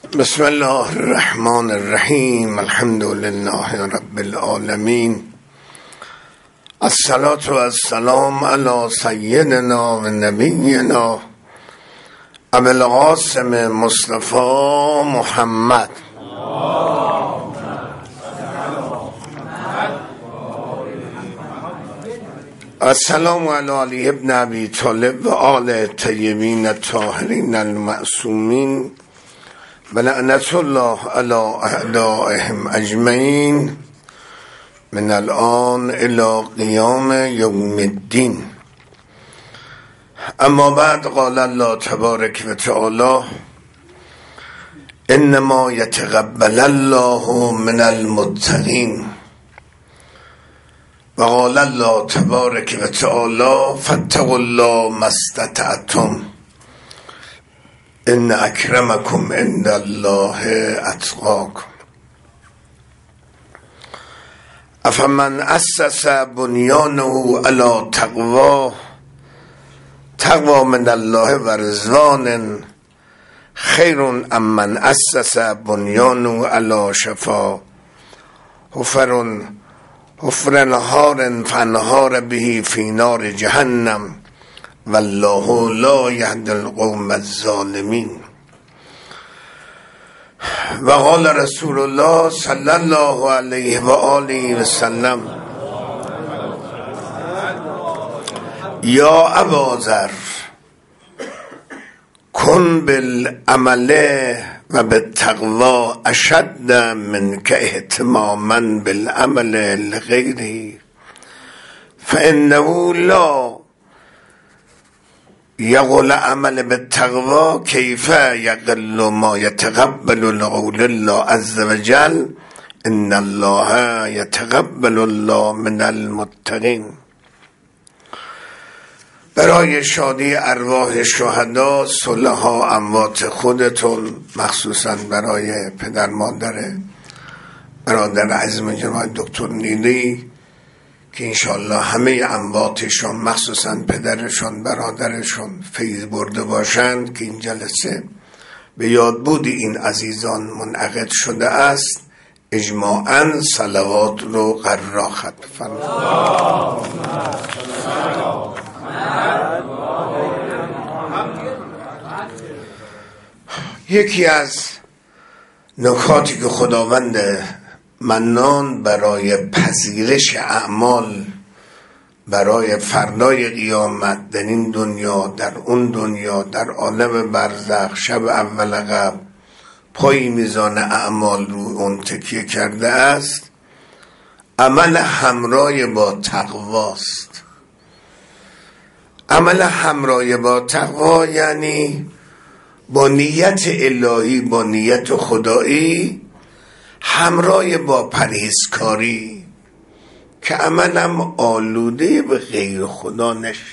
بسم الله الرحمن الرحیم. الحمد لله رب العالمین. الصلاة و السلام علی سیدنا و نبینا ابی القاسم مصطفی محمد. السلام علی علی ابن ابی طالب و آل طیبین الطاهرین المعصومین و لعنت الله علی اعدائهم اجمعین من الان الی قیام یوم الدین. اما بعد، قال الله تبارک و تعالی: انما یتقبل الله من المتقین. و قال الله تبارک و تعالی: فاتقوا الله ما استطعتم ان اکرمکم عند الله اتقاکم. افمن اسس بنیانه علی تقوا من الله و رضوان خیر ام من اسس بنیانه علی شفا حفر نهار فانهار به فی نار جهنم والله لا یهدی القوم الظالمین. و قال رسول الله صلی الله علیه و آله و سلم: یا ابا ذر کن بالعمل و بالتقوی اشد منک اهتماما بالعمل لغیره فانه لا یقل عمل بالتقوی کیف یقل ما یتقبل لقول الله عز وجل ان الله یتقبل الله من المتقین. برای شادی ارواح شهدا، صلحا، اموات خودتون، مخصوصا برای پدر مادر برادر عزیزم جناب دکتر نیلی که انشالله همه امواتشون، مخصوصا پدرشون، برادرشون فیض برده باشند، که این جلسه به یادبود این عزیزان منعقد شده است. اجماعاً صلوات رو قرار ختم فرمایید. یکی از نکاتی که خداوند منان برای پذیرش اعمال برای فردای قیامت در این دنیا، در اون دنیا، در عالم برزخ، شب اول قبر پای میزان اعمال رو اون تکیه کرده است، عمل همراه با تقواست. عمل همراه با تقوا یعنی با نیت الهی، با نیت خدایی، همراه با پرهیزکاری، که عملم آلوده به غیر خدا نشه،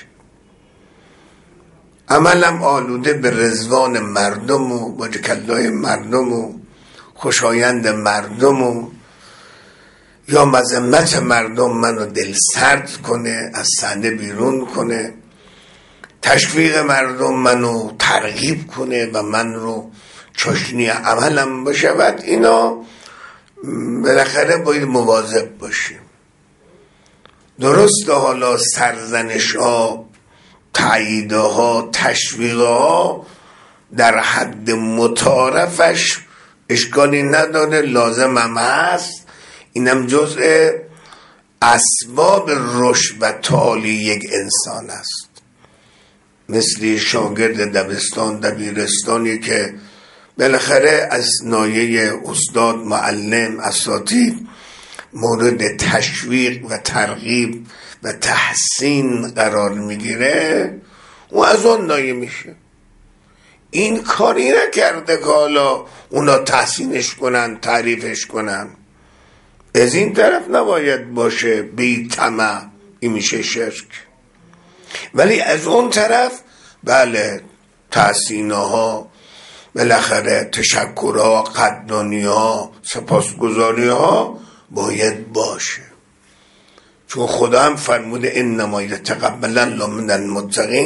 عملم آلوده به رضوان مردم و با جکلای مردم و خوشایند مردم و یا مذمت مردم منو دل سرد کنه، از صحنه بیرون کنه، تشویق مردم منو ترغیب کنه و من رو چاشنی عملم بشود. اینا بالاخره باید مواظب باشیم. درسته حالا سرزنش ها، تایید ها، تشویق ها در حد متعارفش اشکالی نداره، لازم هم هست، اینم جزء اسباب رشد و تعالی یک انسان است. مثل شاگرد دبستان، دبیرستانی که بالاخره از نایه استاد، معلم، اساتید مورد تشویق و ترغیب و تحسین قرار میگیره و از اون نایه میشه. این کاری نکرده که حالا اونا تحسینش کنن، تعریفش کنن. از این طرف نباید باشه، بی طمع، این میشه شرک. ولی از اون طرف بله، تحسینها، بالاخره تشکرها، قدردانیها، سپاسگزاریها باید باشه، چون خدا هم فرموده انما یتقبل الله من المتقین.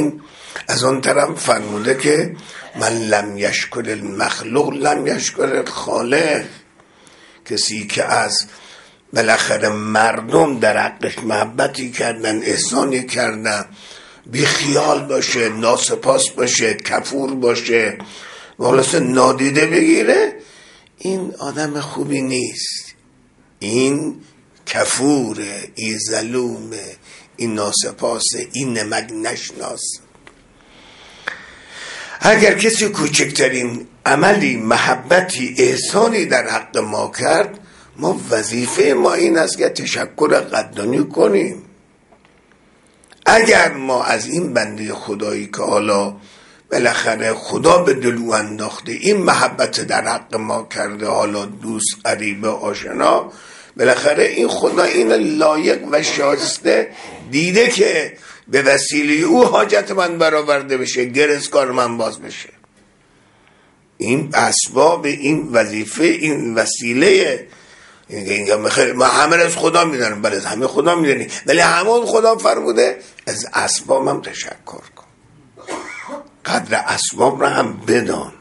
از اون طرف فرموده که من لم یشکر المخلوق لم یشکر الخالق. کسی که از بالاخره مردم در حقش محبتی کردن، احسانی کردن، بی خیال باشه، ناسپاس باشه، کفور باشه، خلاصه نادیده بگیره، این آدم خوبی نیست، این کفوره، این ظلومه، این ناسپاسه، این نمک نشناس. اگر کسی کوچکترین عملی، محبتی، احسانی در حق ما کرد، ما وظیفه ما این است که تشکر قدردانی کنیم. اگر ما از این بنده خدایی که حالا بالاخره خدا به دلو انداخته این محبت در حق ما کرده، حالا دوست، قریب، آشنا، بالاخره این خدا این لایق و شایسته دیده که به وسیله او حاجت من برآورده بشه، گرزکار من باز بشه. این اسباب، این وظیفه، این وسیله. ما همه از خدا میدونیم، بله همه خدا میدونیم، ولی همون خدا فرموده از اسباب هم تشکر کن، قدر اسباب را هم بدان.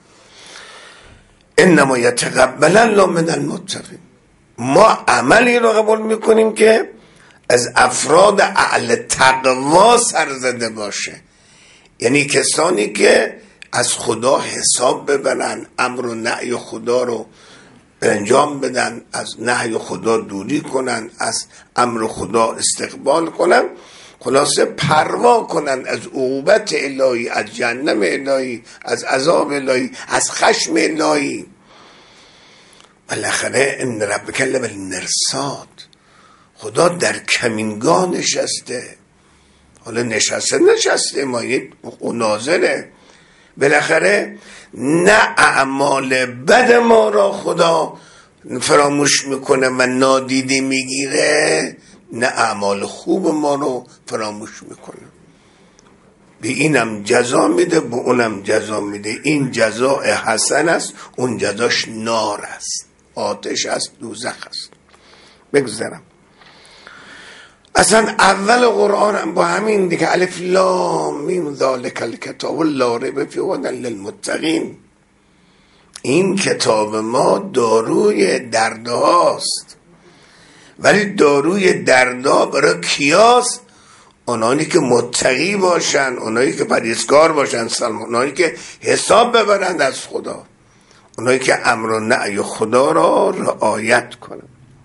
انما یتقبل الله من المتقین. ما عملی رو قبول میکنیم که از افراد اهل تقوا سرزده باشه، یعنی کسانی که از خدا حساب ببرن، امر و نهی خدا رو انجام بدن، از نهی خدا دوری کنن، از امر خدا استقبال کنن، خلاصه پروا کنن از عقوبت الهی، از جهنم الهی، از عذاب الهی، از خشم الهی. بالاخره ان ربک لبالمرصاد، خدا در کمینگاه نشسته. حالا نشسته ما ناظره. بالاخره نه اعمال بد ما را خدا فراموش میکنه و نادیده میگیره، نه اعمال خوب ما رو فراموش میکنه. به اینم جزا میده، به اونم جزا میده. این جزا حسن است، اون جزاش نار است، آتش است، دوزخ است. بگذارم اصلا اول قرآن هم با همین دیگه، الف لام میم ذالک الکتاب لا ریب فیه هدی للمتقین. این کتاب ما داروی دردهاست، ولی داروی دردها برای کیاست؟ اونایی که متقی باشن، اونایی که پرهیزگار باشن، اونایی که حساب ببرند از خدا، اونایی که امر و نهی خدا را رعایت کنن.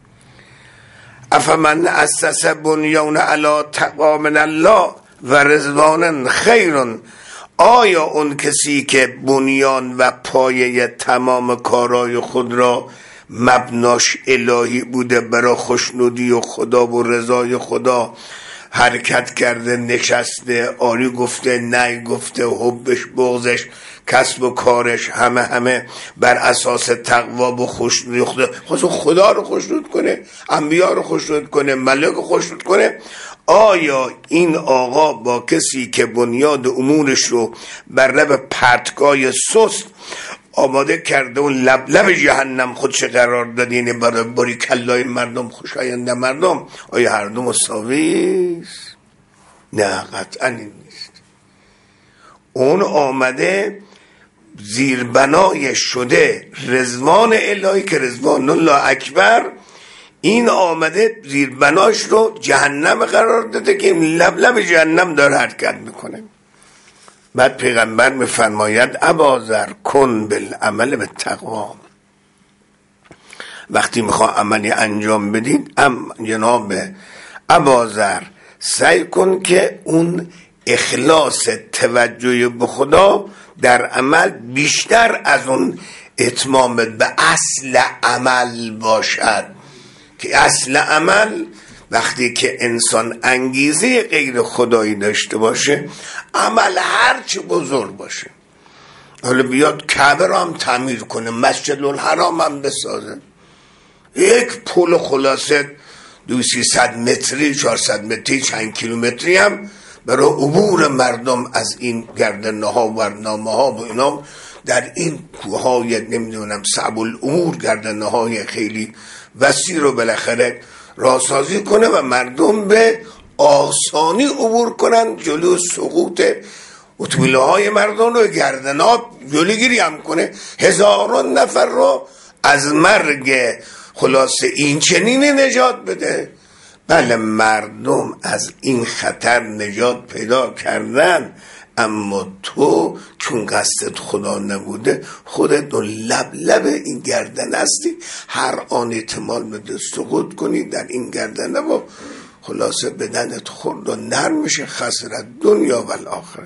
افمن اسس بنیان علی تقوی من الله و رضوان خیر. آیا اون کسی که بنیان و پایه تمام کارهای خود را مبناش الهی بوده، برای خوشنودی و خدا و رضای خدا حرکت کرده، نشسته، آری گفته، نه گفته، حبش، بغضش، کسب و کارش همه بر اساس تقوا و خوشنودی خدا رو خوشنود کنه، انبیا رو خوشنود کنه، ملائکه رو خوشنود کنه، آیا این آقا با کسی که بنیاد امورش رو بر لب پرتگاه سست آماده کرده و لب جهنم خودش قرار داده، یعنی برای باری کلای مردم، خوشایند مردم، آیا هر دو مساویست؟ نه، قطعا نیست. اون آمده زیربنای شده رضوان الهی که رضوان الله اکبر، این آمده زیربناش رو جهنم قرار داده که لب جهنم داره حرکت میکنه. بعد پیغمبر میفرماید ابازر کن بالعمل بالتقوا. وقتی میخوا عملی انجام بدید، جناب ابازر سعی کن که اون اخلاص توجه به خدا در عمل بیشتر از اون اتمام به اصل عمل باشد، که اصل عمل وقتی که انسان انگیزه غیر خدایی داشته باشه، عمل هرچی بزرگ باشه، حالا بیاد کعبه رو هم تعمیر کنه، مسجد الحرام هم بسازه، یک پل خلاصه 200 متری 400 متری چند کیلومتری هم برای عبور مردم از این گردنه ها و ورنامه ها و اینا در این کوه های نمیدونم صعب الامور، گردنه های خیلی وسیع رو بالاخره راهسازی کنه و مردم به آسانی عبور کنن جلو سقوط اتوبیل های مردم رو گردنها جلوگیری هم کنه، هزاران نفر رو از مرگ خلاصه این چنین نجات بده. بله مردم از این خطر نجات پیدا کردن، اما تو چون قصدت خدا نبوده خودت لب این گردن هستی، هر آن احتمال بده سقوط کنی در این گردنه و خلاصه بدنت خرد و نرم میشه، خسرت دنیا و الاخره.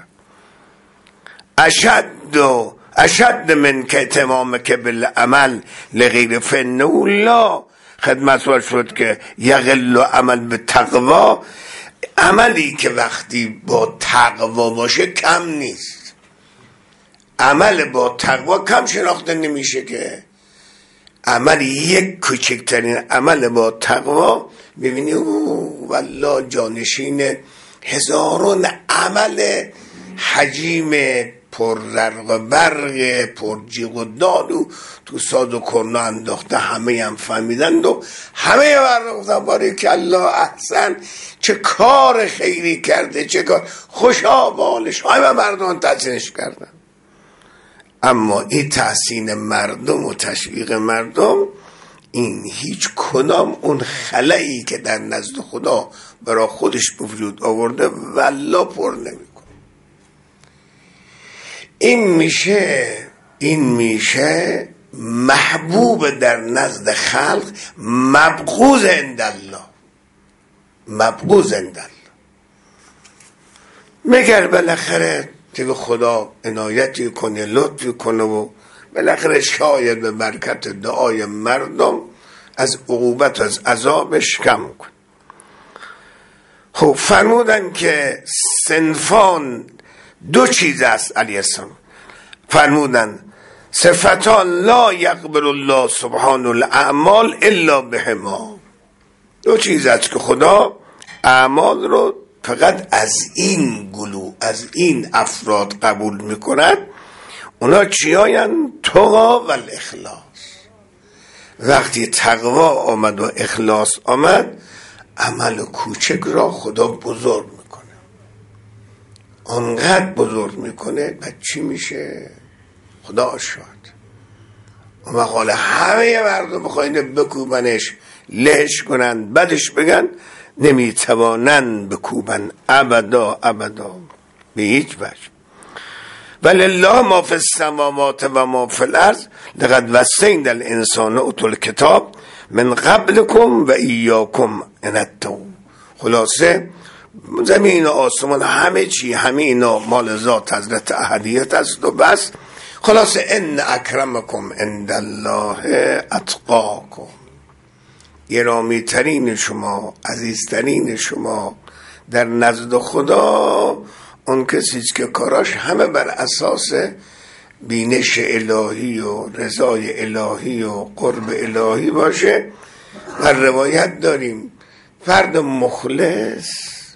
اشد من که اتمام که بالعمل لغیر فنه لا خدمت شد که یغل عمل به تقوا. عملی که وقتی با تقوا باشه کم نیست، عمل با تقوا کم شناخته نمیشه که عمل یک کوچکترین عمل با تقوا ببینی والله جانشین هزاران عمل حجیم پر ررق و برق پر جیغ و دادو تو ساز و کرنا انداخته، همه هم فهمیدند و همه برگفتن باریک الله احسن، چه کار خیری کرده، چه کار خوشا بالش، همه مردم تحسینش کردن. اما این تحسین مردم و تشویق مردم این هیچ کدام اون خلایی که در نزد خدا برای خودش به وجود آورده والله پر نمیکنه. این میشه محبوب در نزد خلق، مبغوض عند الله، مبغوض عند الله. مگر بالاخره که خدا عنایتی کنه، لطفی کنه و بالاخره شاید به برکت دعای مردم از عقوبت و از عذابش کم کنه. خب فرمودن که صنفان دو چیز است علیه السلام، فرمودن صفتان لا یقبل الله سبحانه الاعمال الا بهما. دو چیز است که خدا اعمال رو فقط از این گلو، از این افراد قبول میکند. اونا چیاین؟ تقوا و الاخلاص. وقتی تقوا آمد و اخلاص آمد، عمل کوچک را خدا بزرگ میکنه، آنقدر بزرگ میکنه بعد چی میشه؟ خدا شد و مقاله همه مردم بخواین بکوبنش، لهش کنن، بدش بگن، نمیتوانن بکوبن ابدا به هیچ وجه. ولله ما فی السماوات و ما فی الارض لقد وصینا الانسان اوتل کتاب من قبلکم و ایاکم ان اتقوا. خلاصه زمین و آسمان همه چی، همه اینا مال ذات حضرت احدیت است و بس. خلاصه ان اکرمکم عند الله اتقاکم. گرامی ترین شما، عزیزترین شما در نزد خدا اون کسی است که کاراش همه بر اساس بینش الهی و رضای الهی و قرب الهی باشه. و روایت داریم فرد مخلص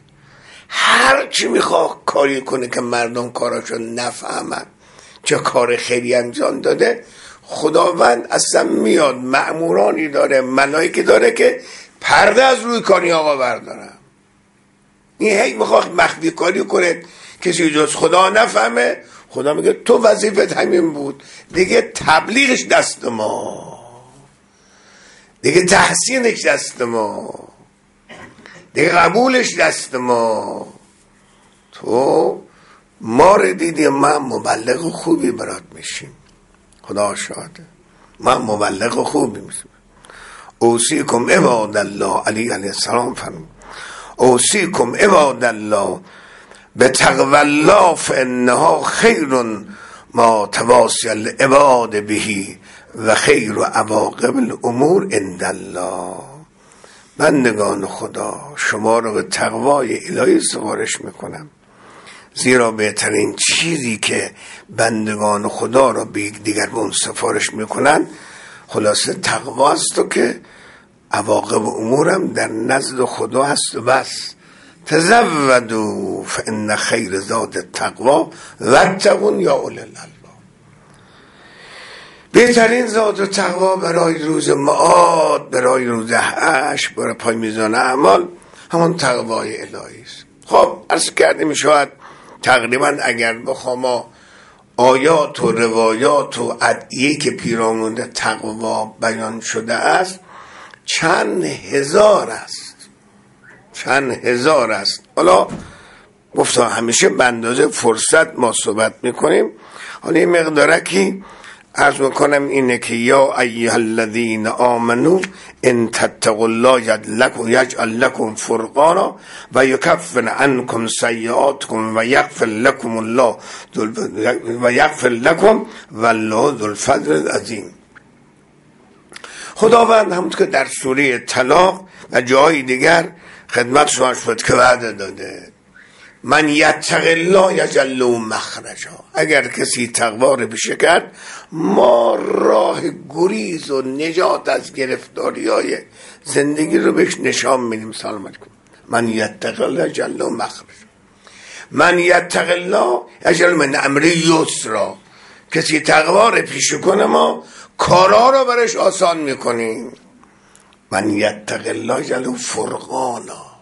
هر چی میخواد کاری کنه که مردم کاراشو نفهمن، چه کار خیری انجام داده، خداوند اصلا میاد مأمورانی داره، ملائکه داره که پرده از روی کاری آقا بردارن. این هی میخواد مخفی کاری کنه کسی جز خدا نفهمه، خدا میگه تو وظیفت همین بود دیگه، تبلیغش دست ما، دیگه تحسینش دست ما، دیگه قبولش دست ما. تو ما رو دیدی، من مبلغ خوبی برات میشیم، خدا شاده من مبلغ خوبی میشیم. اوصیکم عباد الله، علیه السلام فرمود اوصیکم عباد الله به تقوی الله فانها خیر ما تواصی العباد بهی و خیر و عواقب الامور عند الله. بندگان خدا شما رو به تقوای الهی سفارش میکنم، زیرا بهترین چیزی که بندگان خدا رو به دیگر به اون سفارش میکنن خلاصه تقوا است و که عواقب امورم در نزد خدا هست و بس. تزودوا فان خیر زاد التقوا واتقون یا اولی الالباب. بهترین زاد و تقوا برای روز معاد، برای روز حشر، برای پای میزان اعمال همون تقوای الهی است. خب عرض کردیم شاید تقریبا اگر بخوام آیات و روایات و ادعیه‌ای که پیرامون تقوا بیان شده است چند هزار است. حالا گفتم همیشه به اندازه فرصت ما صحبت میکنیم. حالا این مقدارکی عرض میکنم اینه که یا ایها الذین آمنو ان تتقوا الله یجعل لکم فرقانا و یکفر عنکم سیئاتکم و یغفر لکم الله و یغفر لکم والله ذو الفضل العظیم. خداوند همونطور که در سوره طلاق و جای دیگر خدمت شما شد که وعده داده من یتق الله یجعل له مخرجا، اگر کسی تقوا رو پیشه کرد ما راه گریز و نجات از گرفتاری‌های زندگی رو بهش نشان میدیم. سلام علیکم. من یتق الله یجعل له مخرجا، من یتق الله یجعل من امری یسرا. کسی تقوا رو پیشه کنه ما کارا رو برش آسان میکنیم. من یتق الله یجعل له فرقانا،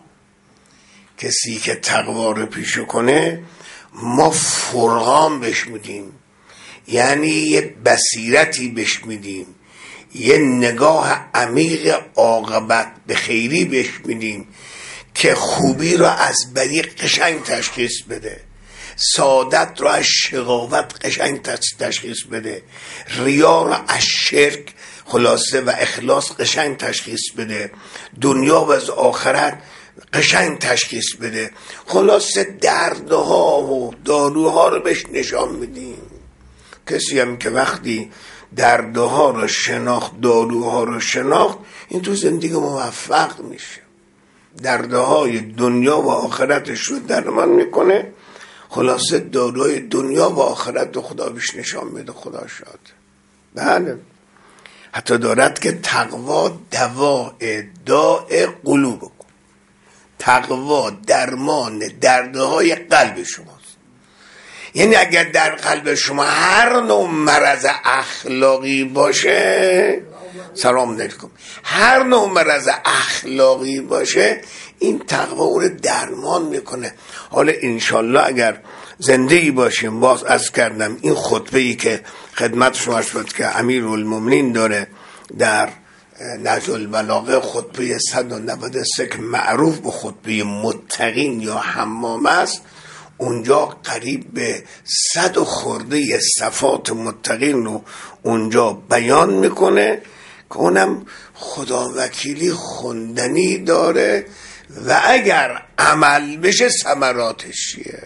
کسی که تقوا رو پیشه کنه ما فرقان بهش میدیم، یعنی یه بصیرتی بهش میدیم، یه نگاه عمیق عاقبت به خیری بهش میدیم که خوبی رو از بدی قشنگ تشخیص بده، سعادت رو از شقاوت قشنگ تشخیص بده، ریا رو از شرک خلاصه و اخلاص قشنگ تشخیص بده، دنیا و از آخرت قشنگ تشخیص بده. خلاصه دردها و داروها رو بهش نشان میدیم. کسی هم که وقتی دردها رو شناخت، داروها رو شناخت، این تو زندگی موفق میشه، دردهای دنیا و آخرتش رو درمان میکنه. خلاصه داروهای دنیا و آخرت رو خدا بهش نشان میده. خدا شاد. بله، حتی دارد که تقوا دواء قلوب، تقوا درمان دردهای قلب شماست. یعنی اگر در قلب شما هر نوع مرض اخلاقی باشه، سلام علیکم، هر نوع مرض اخلاقی باشه این تقوا او رو درمان میکنه. حالا انشالله اگر زندگی باشیم، باز از کردم این خطبه‌ای که خدمت شما شد که امیرالمومنین داره در نهج البلاغه، خطبه 193 که معروف به خطبه متقین یا حمام است، اونجا قریب به 100 خورده صفات متقین رو اونجا بیان میکنه که اونم خدا وکیلی خوندنی داره و اگر عمل بشه ثمراتش چیه.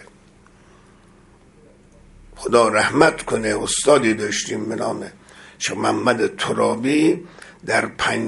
خدا رحمت کنه، استادی داشتیم به نام شیخ محمد ترابی، در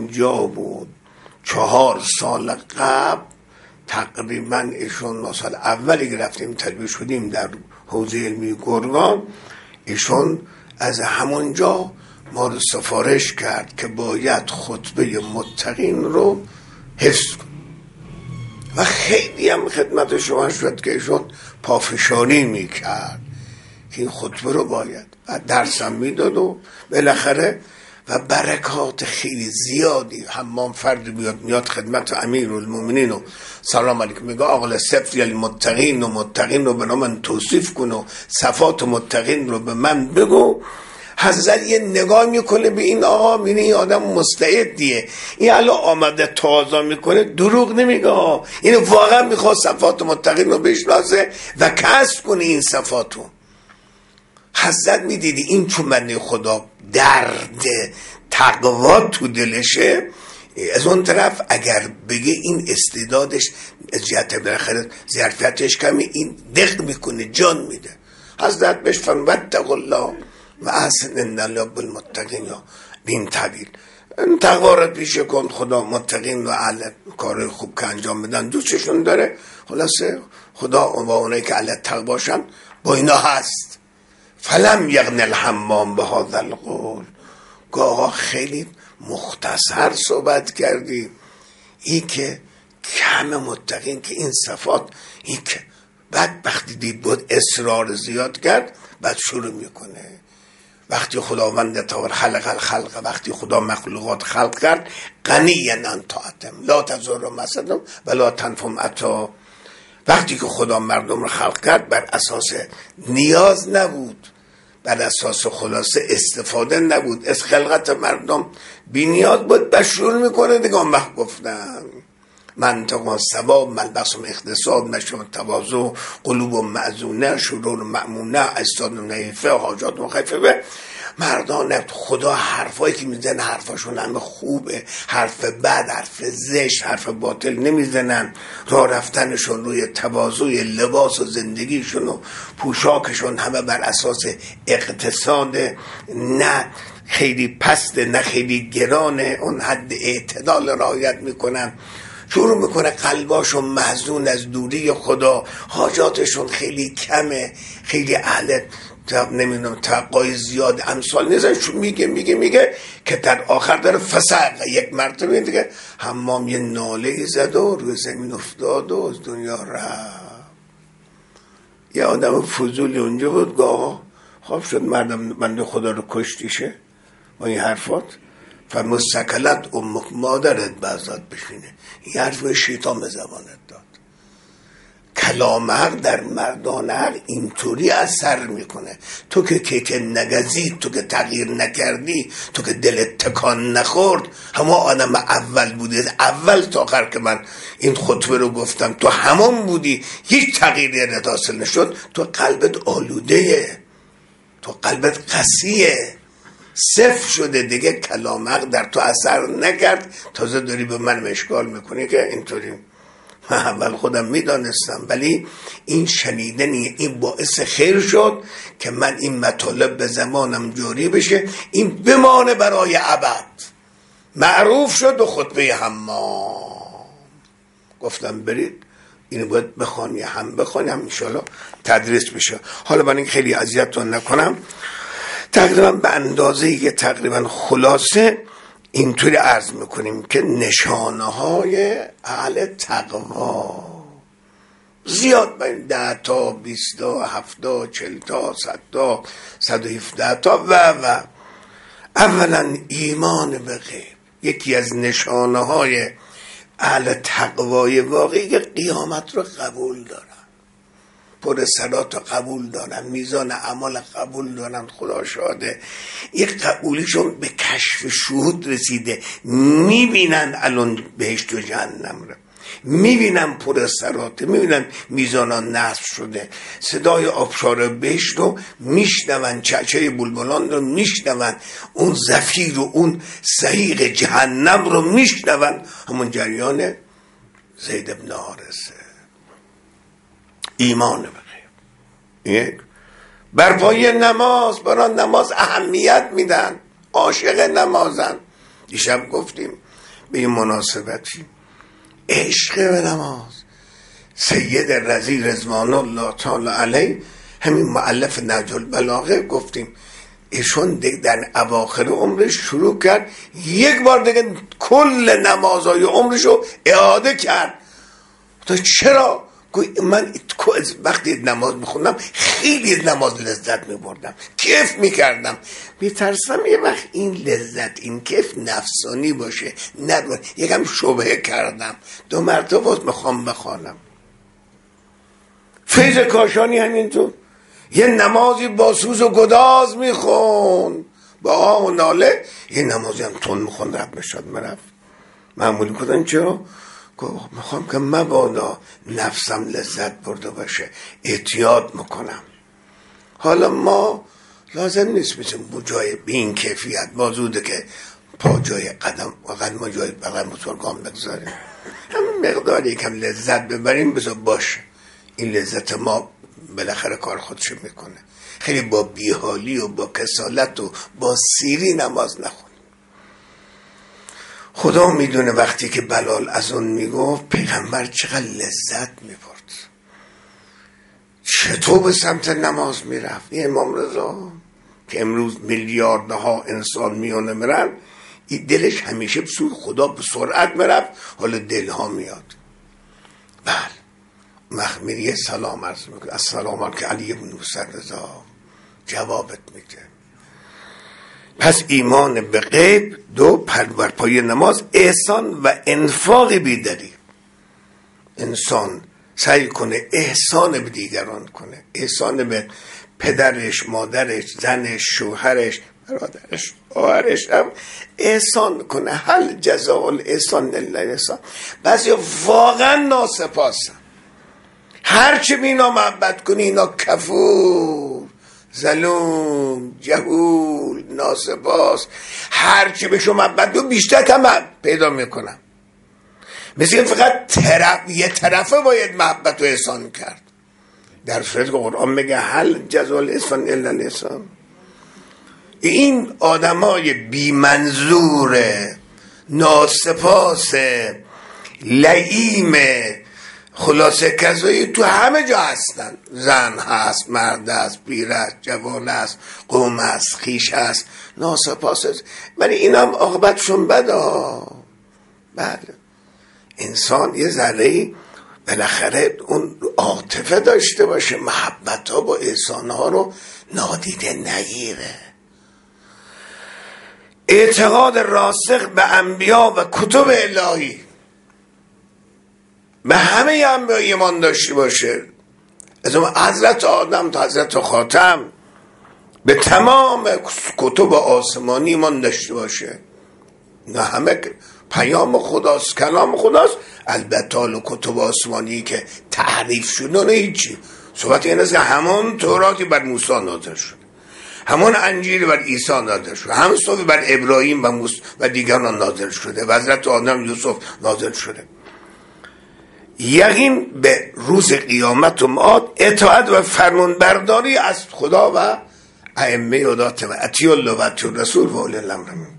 54 سال قبل تقریبا ایشون سال اولی که رفتیم تربیت شدیم در حوزه علمی گرگان، ایشون از همونجا ما رو سفارش کرد که باید خطبه متقین رو حفظ کن و خیلی هم خدمت شما شد که ایشون پافشاری میکرد که این خطبه رو باید و درسم میداد و بالاخره و برکات خیلی زیادی. حمام فرد میاد خدمت امیرالمومنین و سلام علیکم، میگه آقا صفت المتقین و متقین رو به من توصیف کن و صفات متقین رو به من بگو. حضرت یه نگاه میکنه به این آقا، میبینه این آدم مستعدیه، این الان آمده تازه میکنه، دروغ نمیگه، این واقعا میخواد صفات متقین رو بشناسه و کسب کنه این صفاتو. حضرت میدیدی این چون بنده خدا درد تقوا تو دلشه، از اون طرف اگر بگه این استعدادش از جهت بالاخره ظرفیتش کمی، این دق میکنه، جان میده. حضرت بهش فرمود واتقوا الله و احسن ان الله بالمتقین، یا بین تعبیر تقوا رو پیشه کن، خدا متقین و اهل کار خوب که انجام بدن دوستشون داره. خلاصه خدا با اونایی که اهل تقوا باشن با اینا هست. فلم یغن الحمام به هذا القول. گاه خیلی مختصر صحبت کردی، این که کم متقین که این صفات، این که بعد وقتی دید بود اصرار زیاد کرد، بعد شروع میکنه وقتی خداوند تعالی خلق الخلق، وقتی خدا مخلوقات خلق کرد، غنی عن طاعتهم لا تضر مسدهم ولا تنفع عطا. وقتی که خدا مردم رو خلق کرد بر اساس نیاز نبود، بر اساس خلاصه استفاده نبود، از خلقت مردم بی نیاز بود. بشور میکنه دیگه. اون وقت گفتن منطقه ثواب، ملبس اقتصاد، مشروع تواضع، قلوب معزونه، شرور مأمونه، اجساد نحیفه، حاجات مخففه. مردان خدا حرفایی که میزنن حرفاشون همه خوبه، حرف بد، حرف زشت، حرف باطل نمیزنن. راه رفتنشون روی تواضع، لباس و زندگیشون و پوشاکشون همه بر اساس اقتصاد، نه خیلی پسته نه خیلی گرانه، اون حد اعتدال رعایت میکنن. شروع میکنه قلباشون محزون از دوری خدا، حاجاتشون خیلی کمه، خیلی اهل نمیدونم توقعی زیاد امثال نیستن. میگه که در آخر داره فسق یک مرتبه دیگه حمام یه ناله زد و روی زمین افتاد و از دنیا رفت. یه آدم فضولی اونجا بود، گاه خواب شد مردم بنده خدا رو کشتیشه با این حرفات. فمستقلت امک مادرت بعضات بشینه. این حرف شیطان به زبانت داد. کلام حق در مردان حق اینطوری اثر میکنه. تو که نگزید، تو که تغییر نکردی، تو که دلت تکان نخورد، همه آدم اول بودی، اول تا آخر که من این خطبه رو گفتم تو همون بودی، هیچ تغییری حاصل نشد. تو قلبت آلوده، تو قلبت قسیه، صفر شده دیگه. کلام حق در تو اثر نکرد، تازه داری به من اشکال میکنی که اینطوری. من اول خودم میدانستم، ولی این شنیدنی این باعث خیر شد که من این مطالب به زمانم جاری بشه، این بمانه برای ابد. معروف شد و خطبه حمام. گفتم برید اینو باید بخوانی، هم بخوانی هم انشالله تدریس بشه. حالا من این خیلی اذیتتون نکنم، تقریبا به اندازه‌ای که تقریبا خلاصه اینطوری عرض میکنیم که نشانه های اهل تقوا زیاد باید 10 تا 20 تا 70 40 تا 100 تا 117 تا و اولا ایمان به غیب. یکی از نشانه های اهل تقوای واقعی که قیامت رو قبول دارن، پر صلات رو قبول دارن، میزان اعمال قبول دارن. خدا شاهده یک قبولیشون به کشف شهود رسیده، میبینن الان بهشت و جهنم رو، میبینن پر صلات، میبینن میزانان نصب شده، صدای آبشار بهشت رو میشنون، چهچه بلبلان رو میشنون، اون زفیر و اون صحیق جهنم رو میشنون. همون جریان زید بن حارثه. ایمان به غیب. یک بر پای نماز، برای نماز اهمیت میدن، عاشق نمازن. دیشب گفتیم به این مناسبتی عشق به نماز. سید رضی رضوان الله تعالی علیه، همین مؤلف نهج البلاغه، گفتیم ایشون در اواخر عمرش شروع کرد یک بار دیگه کل نمازهای عمرشو اعاده کرد. تو چرا؟ من وقتی نماز میخوندم خیلی از نماز لذت میبردم، کیف میکردم. میترسم یه وقت این لذت، این کیف نفسانی باشه، نه یکم شبهه کردم. 2 مرتبه میخوام بخوانم. فیض کاشانی همینطور یه نمازی با سوز و گداز میخون، با آه و ناله. یه نمازی هم تون میخوند، رب میشد مرفت. معمولی کردن چرا؟ میخوام که مبادا نفسم لذت برده باشه، احتیاط میکنم. حالا ما لازم نیست بسیم با جای به این کیفیت بازوده که پا جای قدم ما جای بغل موتورگام بگذاریم، هم مقداری کم لذت ببریم بذار باشه. این لذت ما بالاخره کار خودش میکنه. خیلی با بیحالی و با کسالت و با سیری نماز نخون. خدا میدونه وقتی که بلال از اون میگفت پیغمبر چقدر لذت میبرد، چطور به سمت نماز میرفت. این امام رضا که امروز میلیاردها انسان میونه میرن، این دلش همیشه بسود خدا به سرعت میرفت، حالا دلها میاد. بله مخمیر یه سلام عرض میکنه، السلام علیکم علی بن موسی رضا، جوابت میده. پس ایمان به غیب. 2 بر پای نماز احسان و انفاق بیداری. انسان سعی کنه احسان به دیگران کنه، احسان به پدرش، مادرش، زنش، شوهرش، برادرش، خواهرش هم احسان کنه. هل جزاء الاحسان الا الاحسان. بعضی واقعا ناسپاسن، هرچی به اینا محبت کنی اینا کفور، ظلوم، جهول، ناسپاس. هرچی به شما محبت کنی بیشتر طمع پیدا میکنم. مثل فقط یه طرفه باید محبت و احسان کرد، در صورتی که قرآن میگه هل جزاء الاحسان الا الاحسان. این آدمای بی منظور، ناسپاس، لئیم، خلاصه کذایی تو همه جا هستن. زن هست، مرد هست، پیر هست، جوان هست، قوم هست، خیش هست، ناسپاس هست. ولی این هم عاقبتشون بده. بله، انسان یه ذره بالاخره اون عاطفه داشته باشه، محبت ها با احسان ها رو نادیده نگیره. اعتقاد راسخ به انبیا و کتب الهی، به همه انبیا ایمان داشته باشه، از حضرت آدم تا حضرت خاتم به تمام کتب آسمانی ایمان داشته باشه. نه همه پیام خداست، کلام خداست. البته حالا کتب آسمانی که تحریف شده نه هیچی. صحبت این است که همون توراتی بر موسی نازل شده، همون انجیل بر عیسی نازل شده، همون صحبی بر ابراهیم و موسی و دیگران نازل شده و حضرت آدم یوسف نازل شده. یقین به روز قیامت و معاد، اطاعت و فرمانبرداری از خدا و ائمه هدایت و اطیعوا الله و اطیعوا الرسول و اولی الامر منکم.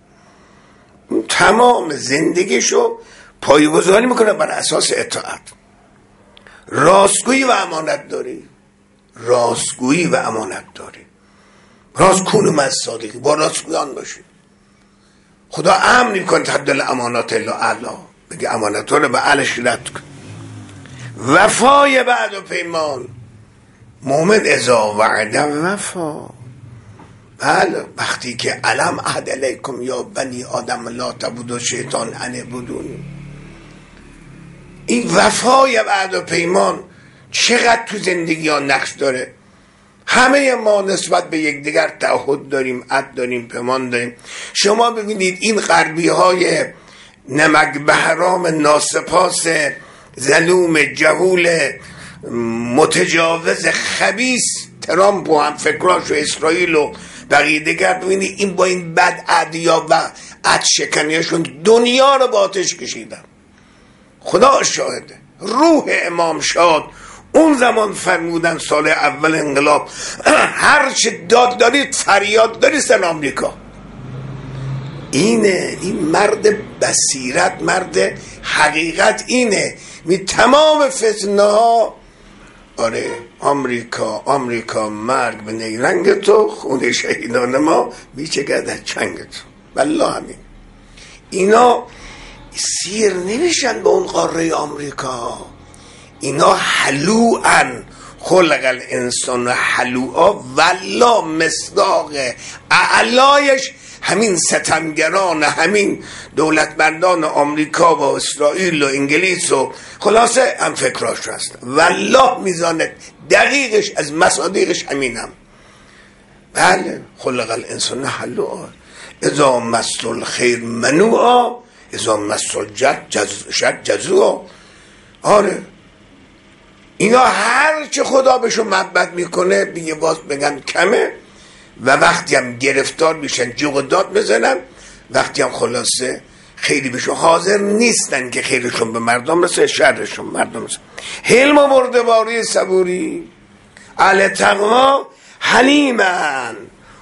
تمام زندگیشو پایه‌گذاری میکنه بر اساس اطاعت، راستگویی و امانت داری، راستگویی و امانت داری. راست کونم از صادقی، با راستگویان باشی. خدا امر میکنه تبدل امانات الا اعلی، بگه امانت رو به اهلش رد کن. وفای بعد و پیمان، مومن اذا وعد وفا. بله، وقتی که علم عهد علیکم یا بنی آدم لا تعبدوا شیطان ان اعبدونی. این وفای بعد و پیمان چقدر تو زندگی ها نقش داره. همه ما نسبت به یکدیگر تعهد داریم، عهد داریم، پیمان داریم. شما ببینید این غربی های نمک بهرام، ناسپاس، ظلوم، جهول، متجاوز، خبیث، ترامپ و هم فکراش و اسرائیل و بقیه دیگر، ببینید این با این بد عهدیا و عهد شکنیاشون دنیا رو با آتش کشیدن. خدا شاهده. روح امام شاد اون زمان فرمودن سال اول انقلاب هر چه داد دارید فریاد دارید سر آمریکا. اینه، این مرد بصیرت، مرد حقیقت اینه. می تمام فتنه ها، آره آمریکا، آمریکا، مرگ به نیرنگ تو، خون شهیدان ما بیچه در چنگ تو. والله همین. اینا سیر نمیشن به اون قاره آمریکا. اینا حلوعن، خلق الانسان حلوعا. والله مصداق اعلایش همین ستمگران، همین دولتمندان آمریکا و اسرائیل و انگلیس و خلاصه هم فکراش هست. والله میزان دقیقش از مصادیقش همینم. بله، خلق الانسان حلوعا اذا مس الخیر منوعا اذا مس الشر جزوعا. آره، اینا هر چه خدا بهشون محبت میکنه بیگه باز بگن کمه و وقتی هم گرفتار میشن جوق و داد بزنن، وقتی هم خلاصه خیلی بهشون حاضر نیستن که خیرشون به مردم رسه، شرشون مردم رسه. حلم و بردباری، صبوری، اهل تقوا حلیمن،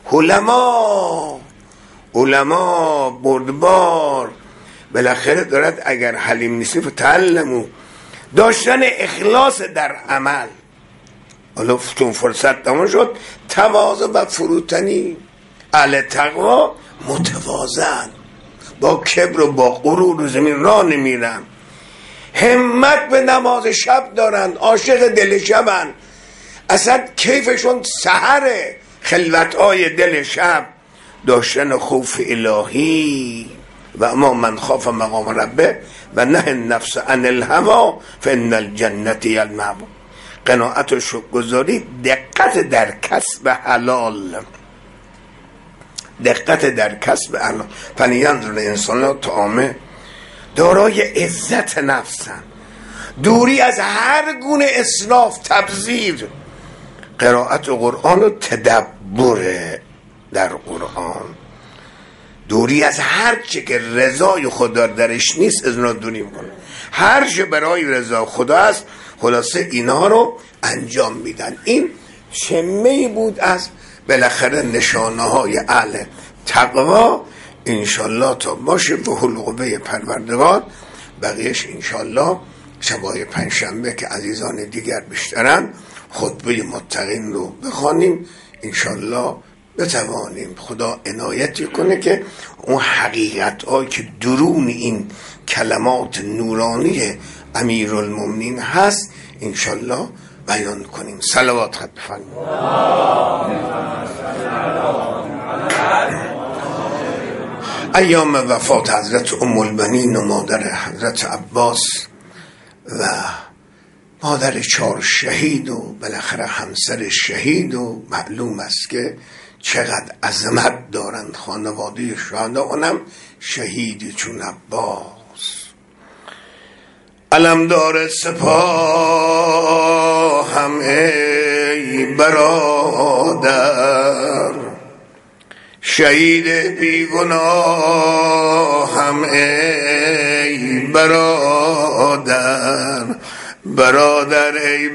علما بردبار. بالاخره دارد اگر حلیم نیستی فتعلمو، داشتن اخلاص در عمل. حالا چون فرصت تمام شد، تواضع و فروتنی. اهل تقوا متواضعن، با کبر و با غرور و زمین راه نمیرن. همت به نماز شب دارن، عاشق دل شبن. اصلا کیفشون سحر خلوت‌های دل شب، داشتن خوف الهی. و اما من خاف مقام ربه و نه النفس عن الهوى فان الجنه هی المأوی. قناعت و شکرگزاری، دقت در کسب حلال، دقت در کسب حلال. فلینظر الانسان طعامه، دارای عزت نفسن، دوری از هر گونه اسراف تبذیر، قرائت و قرآن و تدبر در قرآن، دوری از هر چه که رضای خدا درش نیست از اون دوری میکنه، هر چه برای رضا خدا است خلاصه اینا رو انجام میدن. این شمه‌ای بود از بالاخره نشانه های اهل تقوا. انشالله تا باشه به حلقوه پروردگار، بقیهش انشالله شبای پنجشنبه که عزیزان دیگر بیشترن خطبه متقین رو بخوانیم، انشالله بتوانیم خدا عنایتی کنه که اون حقیقت هایی که درون این کلمات نورانی امیرالمومنین هست انشالله بیان کنیم. صلوات خط بفرمایید. ایام وفات حضرت ام البنین و مادر حضرت عباس و مادر 4 شهید و بالاخره همسر شهید، و معلوم است که چقدر عظمت دارند خانواده شهدا، اونم شهیدی چون عباس. علمدار سپاه هم ای برادر، شهید بیگناه هم ای برادر، برادر ای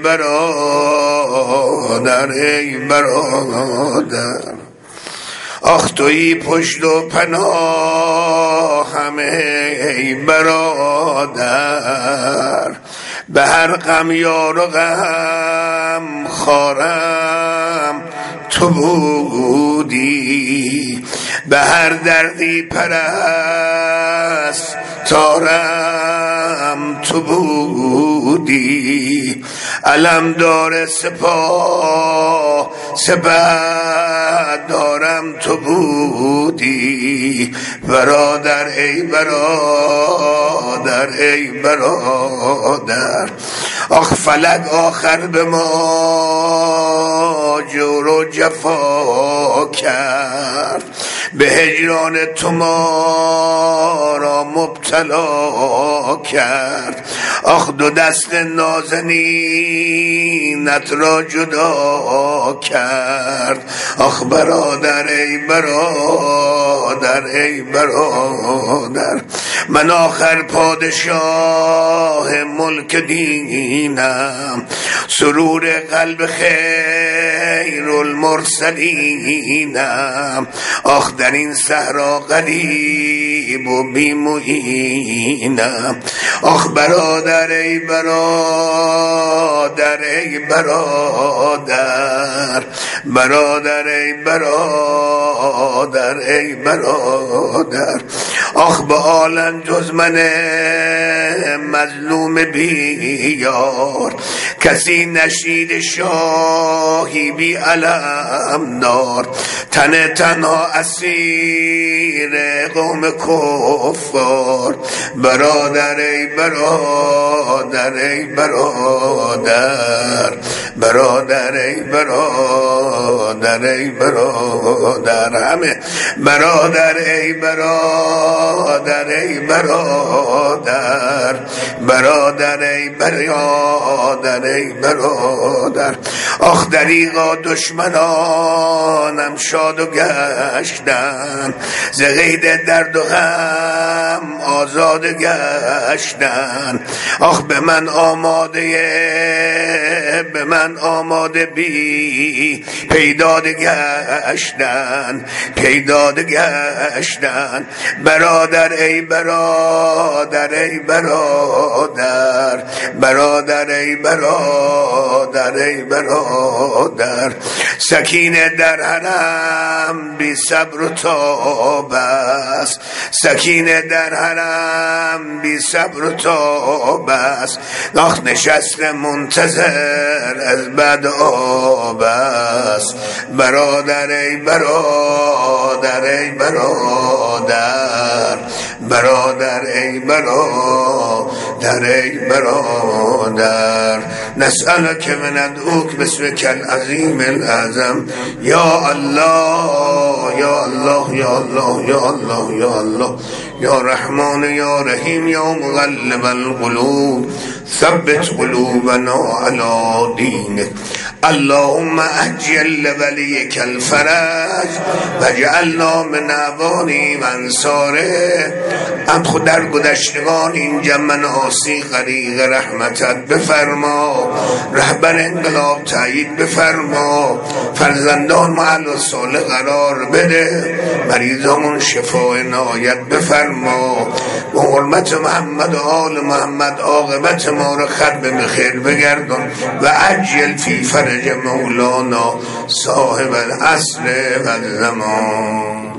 برادر ای برادر، آخ تویی پشت و پناه هم ای برادر، به هر غم یار و غم خارم تو بودی، به هر دردی پرستارم تو بودی، علمدار سپاه سپه دارم تو بودی، برادر ای برادر ای برادر. آخ فلک آخر به ما جور و جفا کرد، به هجران تو ما را مبتلا کرد، آخ 2 دست نازنینت را جدا کرد، آخ برادر ای برادر ای برادر. من آخر پادشاه ملک دینم، سرور قلب خیر المرسلینم، آخ در این صحرا غریب و بی معینم، آخ برادر ای برادر ای برادر، برادر ای برادر ای برادر. آخ به عالم جز من مظلوم بیار، کسی نشید شاهی بی علم دار، تنها اسیر قوم کفار، برادر ای برادر ای برادر، برادر ای برادر ای برادر، همه برادر ای برادر ای برادر، برادر ای برادر ای برادر. آخ دریغا دشمنانم شاد و گشتن، ز قید درد و غم آزاد گشتن، آخ به من آماده بی پیداد گشتن، پیداد گشتن، برادر ای برادر ای برادر، برادر ای برادر ای برادر. سکینه در حرم بی صبر و تاب است، سکینه در حرم بی صبر و تاب است، آخ نشست منتظر از بعد آب است، برادر ای برادر ای برادر، برادر ای برادر ای برادر نسألك من ندعوك باسمك العظیم الأعظم یا الله یا الله یا الله یا الله یا الله یا رحمان یا رحیم یا مغلب القلوب ثبت قلوبنا على دینك اللهم اجل لولیک الفرج وجعلنا من اعوانه و انصاره. خود در گذشتگان اینجا مناسی غریق رحمتت بفرما، رهبر انقلاب تایید بفرما، فرزندان محل و صالح قرار بده، مریضامون شفای نهایت بفرما. به حرمت محمد و آل محمد عاقبت ما را ختم به خیر بگردان و عجل فی فرج مولانا صاحب العصر و الزمان.